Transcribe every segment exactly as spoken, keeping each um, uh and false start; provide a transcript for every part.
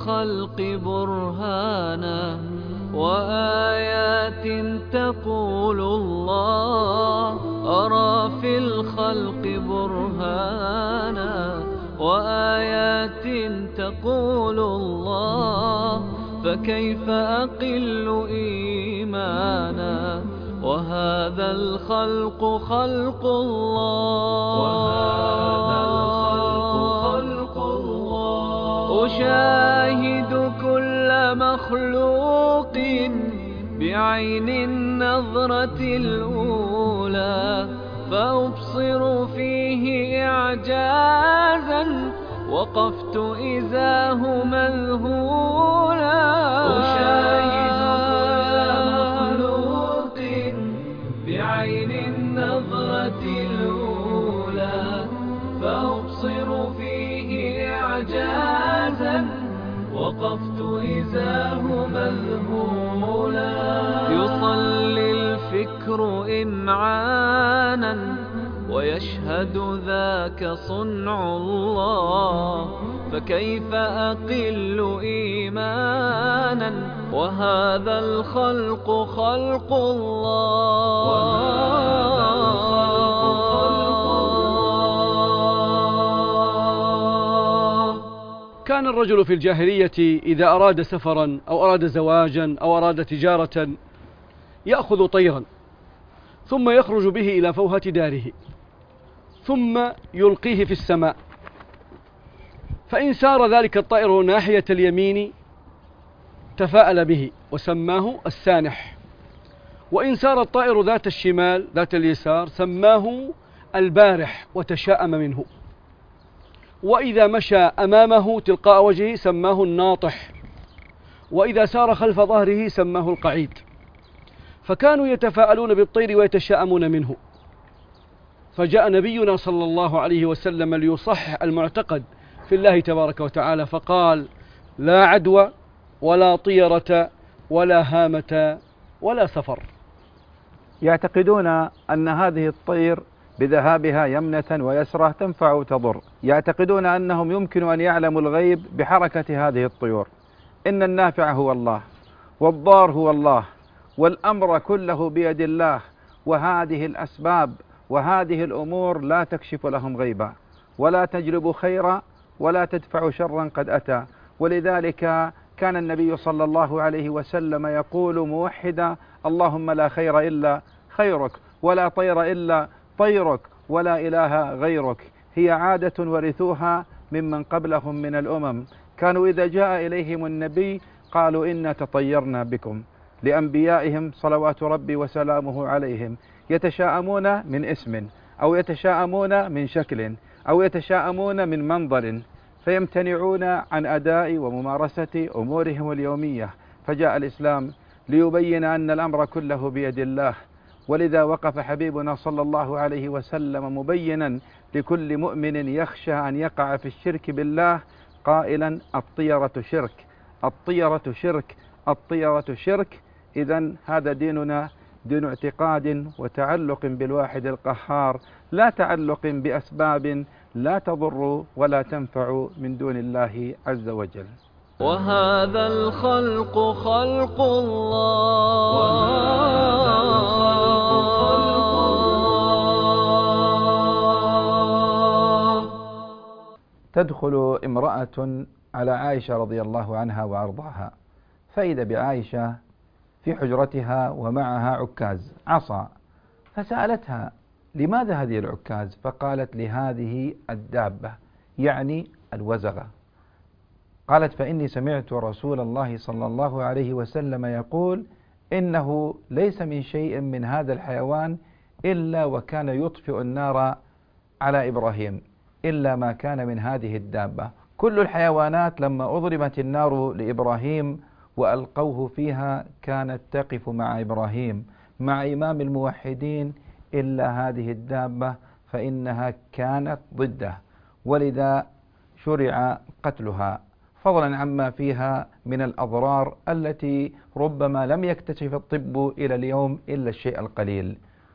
الخلق برهانا وآيات تقول الله أرى في الخلق برهانا وآيات تقول الله فكيف أقل إيمانا وهذا الخلق خلق الله وهذا الخلق خلق الله أشاهد كل مخلوق بعين النظرة الأولى فأبصر فيه إعجازا وقفت إذاه مذهولا أشاهد كل مخلوق بعين النظرة الأولى فأبصر فيه إعجازا وقفت إذاه مذهولا يصلي الفكر إمعانا ويشهد ذاك صنع الله فكيف أقل إيمانا وهذا الخلق خلق الله وهذا الخلق خلق الله. كان الرجل في الجاهلية إذا أراد سفرا أو أراد زواجا أو أراد تجارة يأخذ طيرا ثم يخرج به إلى فوهة داره ثم يلقيه في السماء، فإن سار ذلك الطائر ناحية اليمين تفاءل به وسماه السانح، وإن سار الطائر ذات الشمال ذات اليسار سماه البارح وتشاءم منه، وإذا مشى أمامه تلقاء وجهه سماه الناطح، وإذا سار خلف ظهره سماه القعيد. فكانوا يتفاءلون بالطير ويتشاءمون منه، فجاء نبينا صلى الله عليه وسلم ليصحح المعتقد في الله تبارك وتعالى فقال: لا عدوى ولا طيرة ولا هامة ولا سفر. يعتقدون أن هذه الطير بذهابها يمنة ويسرة تنفع وتضر، يعتقدون أنهم يمكن أن يعلموا الغيب بحركة هذه الطيور. إن النافع هو الله والضار هو الله والأمر كله بيد الله، وهذه الأسباب وهذه الأمور لا تكشف لهم غيبا ولا تجلب خيرا ولا تدفع شرا قد أتى. ولذلك كان النبي صلى الله عليه وسلم يقول موحدا: اللهم لا خير إلا خيرك ولا طير إلا طيرك ولا إله غيرك. هي عادة ورثوها ممن قبلهم من الأمم، كانوا إذا جاء إليهم النبي قالوا: إنا تطيرنا بكم. لأنبيائهم صلوات ربي وسلامه عليهم يتشاءمون من اسم أو يتشاءمون من شكل أو يتشاءمون من منظر، فيمتنعون عن أداء وممارسة أمورهم اليومية. فجاء الإسلام ليبين أن الأمر كله بيد الله، ولذا وقف حبيبنا صلى الله عليه وسلم مبينا لكل مؤمن يخشى أن يقع في الشرك بالله قائلا: الطيرة شرك، الطيرة شرك، الطيرة شرك. إذن هذا ديننا دين اعتقاد وتعلق بالواحد القهار، لا تعلق بأسباب لا تضر ولا تنفع من دون الله عز وجل. وهذا الخلق خلق الله وهذا الخلق خلق الله. تدخل امرأة على عائشة رضي الله عنها وأرضاها، فإذا بعائشة في حجرتها ومعها عكاز عصا، فسألتها: لماذا هذه العكاز؟ فقالت: لهذه الدابة، يعني الوزغة. قالت: فإني سمعت رسول الله صلى الله عليه وسلم يقول: إنه ليس من شيء من هذا الحيوان إلا وكان يطفئ النار على إبراهيم إلا ما كان من هذه الدابة. كل الحيوانات لما أضرمت النار لإبراهيم وألقوه فيها كانت تقف مع إبراهيم مع إمام الموحدين، إلا هذه الدابة فإنها كانت ضده، ولذا شرع قتلها، فضلا عما فيها من الأضرار التي ربما لم يكتشف الطب إلى اليوم إلا الشيء القليل.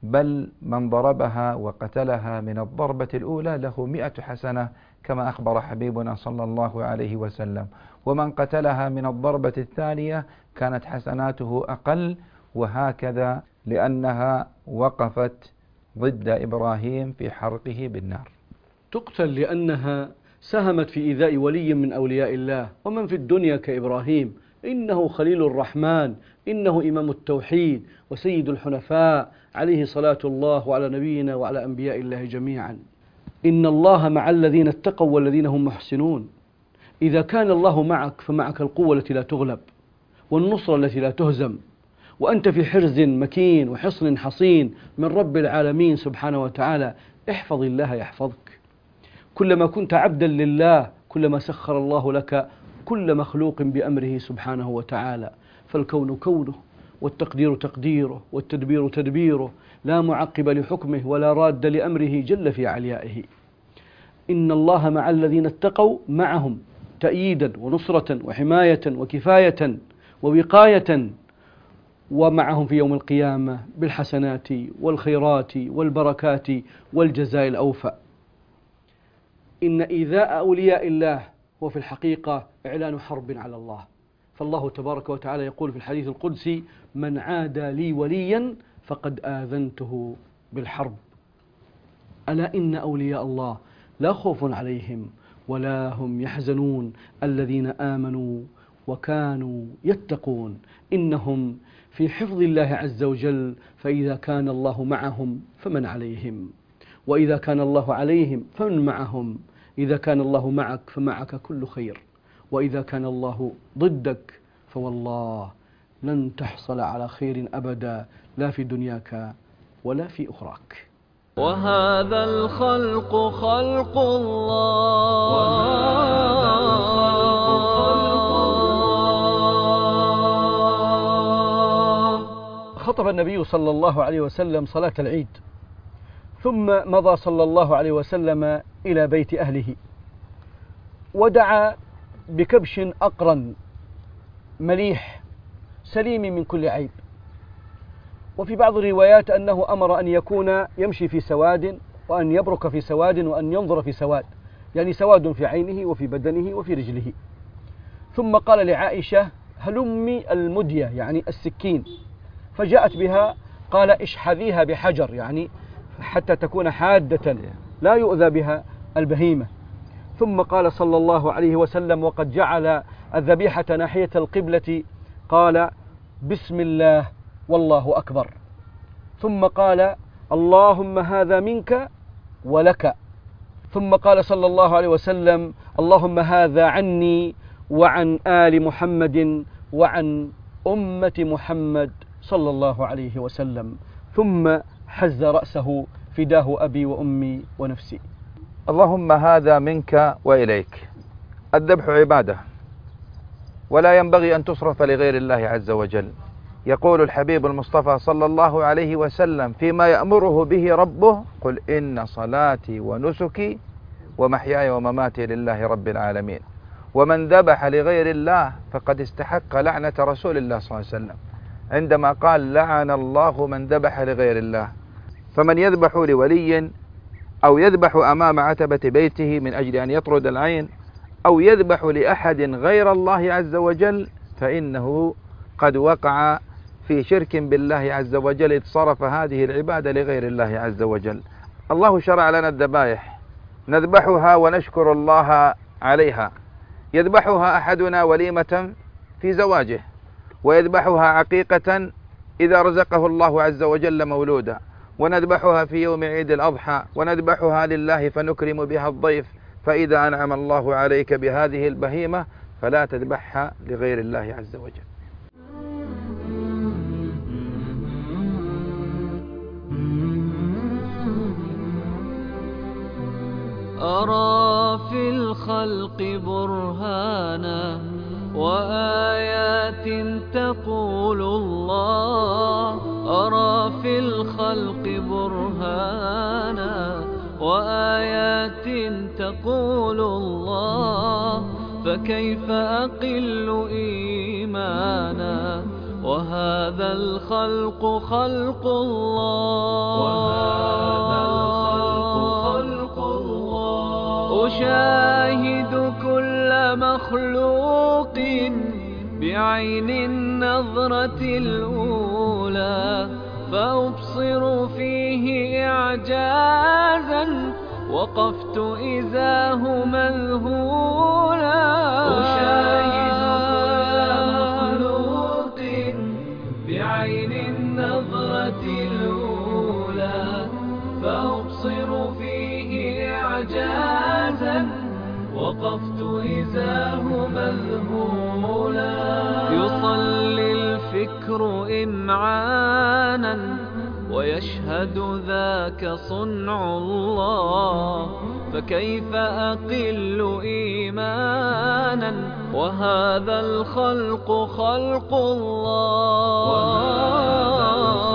بل من ضربها وقتلها من الضربة الأولى له مئة حسنة كما أخبر حبيبنا صلى الله عليه وسلم، ومن قتلها من الضربة الثانية كانت حسناته أقل، وهكذا لأنها وقفت ضد إبراهيم في حرقه بالنار. تقتل لأنها ساهمت في إيذاء ولي من أولياء الله، ومن في الدنيا كإبراهيم، إنه خليل الرحمن، إنه إمام التوحيد وسيد الحنفاء عليه صلاة الله وعلى نبينا وعلى أنبياء الله جميعا. إن الله مع الذين اتقوا والذين هم محسنون. إذا كان الله معك فمعك القوة التي لا تغلب والنصرة التي لا تهزم، وأنت في حرز مكين وحصن حصين من رب العالمين سبحانه وتعالى. احفظ الله يحفظك. كلما كنت عبدا لله كلما سخر الله لك كل مخلوق بأمره سبحانه وتعالى. فالكون كونه، والتقدير تقديره، والتدبير تدبيره، لا معقب لحكمه ولا راد لأمره جل في عليائه. إن الله مع الذين اتقوا، معهم تأييدا ونصرة وحماية وكفاية ووقاية، ومعهم في يوم القيامة بالحسنات والخيرات والبركات والجزاء الأوفى. إن إيذاء أولياء الله هو في الحقيقة إعلان حرب على الله. فالله تبارك وتعالى يقول في الحديث القدسي: من عادى لي وليا فقد آذنته بالحرب. ألا إن أولياء الله لا خوف عليهم ولا هم يحزنون، الذين آمنوا وكانوا يتقون. إنهم في حفظ الله عز وجل، فإذا كان الله معهم فمن عليهم، وإذا كان الله عليهم فمن معهم. إذا كان الله معك فمعك كل خير، وإذا كان الله ضدك فوالله لن تحصل على خير أبدا، لا في دنياك ولا في أخراك. وهذا الخلق خلق الله، وهذا الخلق خلق الله. خطب النبي صلى الله عليه وسلم صلاة العيد، ثم مضى صلى الله عليه وسلم إلى بيت أهله، ودعا بكبش أقرن مليح سليم من كل عيب. وفي بعض الروايات أنه أمر أن يكون يمشي في سواد، وأن يبرك في سواد، وأن ينظر في سواد، يعني سواد في عينه وفي بدنه وفي رجله. ثم قال لعائشة: هلمي المدية، يعني السكين، فجاءت بها. قال: اشحذيها بحجر، يعني حتى تكون حادة لا يؤذى بها البهيمة. ثم قال صلى الله عليه وسلم وقد جعل الذبيحة ناحية القبلة: قال: بسم الله والله أكبر. ثم قال: اللهم هذا منك ولك. ثم قال صلى الله عليه وسلم: اللهم هذا عني وعن آل محمد وعن أمة محمد صلى الله عليه وسلم. ثم حز رأسه: فداه أبي وأمي ونفسي. اللهم هذا منك وإليك. الذبح عبادة، ولا ينبغي أن تصرف لغير الله عز وجل. يقول الحبيب المصطفى صلى الله عليه وسلم فيما يأمره به ربه: قل إن صلاتي ونسكي ومحياي ومماتي لله رب العالمين. ومن ذبح لغير الله فقد استحق لعنة رسول الله صلى الله عليه وسلم عندما قال: لعن الله من ذبح لغير الله. فمن يذبح لولي، أو يذبح أمام عتبة بيته من أجل أن يطرد العين، أو يذبح لأحد غير الله عز وجل، فإنه قد وقع في شرك بالله عز وجل، إذ صرف هذه العبادة لغير الله عز وجل. الله شرع لنا الذبائح نذبحها ونشكر الله عليها. يذبحها أحدنا وليمة في زواجه، ويذبحها عقيقة إذا رزقه الله عز وجل مولودا، ونذبحها في يوم عيد الأضحى، ونذبحها لله فنكرم بها الضيف. فإذا أنعم الله عليك بهذه البهيمة فلا تذبحها لغير الله عز وجل. أرى في الخلق برهانا وآيات تقول الله، أرى في الخلق برهانا وآيات تقول الله، فكيف أقل إيمانا وهذا الخلق خلق الله، وهذا الخلق خلق الله. أشاهد كل مخلوق بعين النظرة الأولى، فأبصر فيه إعجازا وقفت إذاه مذهولا. أشاهد كل مخلوق بعين النظرة الأولى، فأبصر فيه إعجازا وقفت إذاه مذهولا. يصلي الفكر إمعانا ويشهد ذاك صنع الله، فكيف أقل إيمانا وهذا الخلق خلق الله. وهذا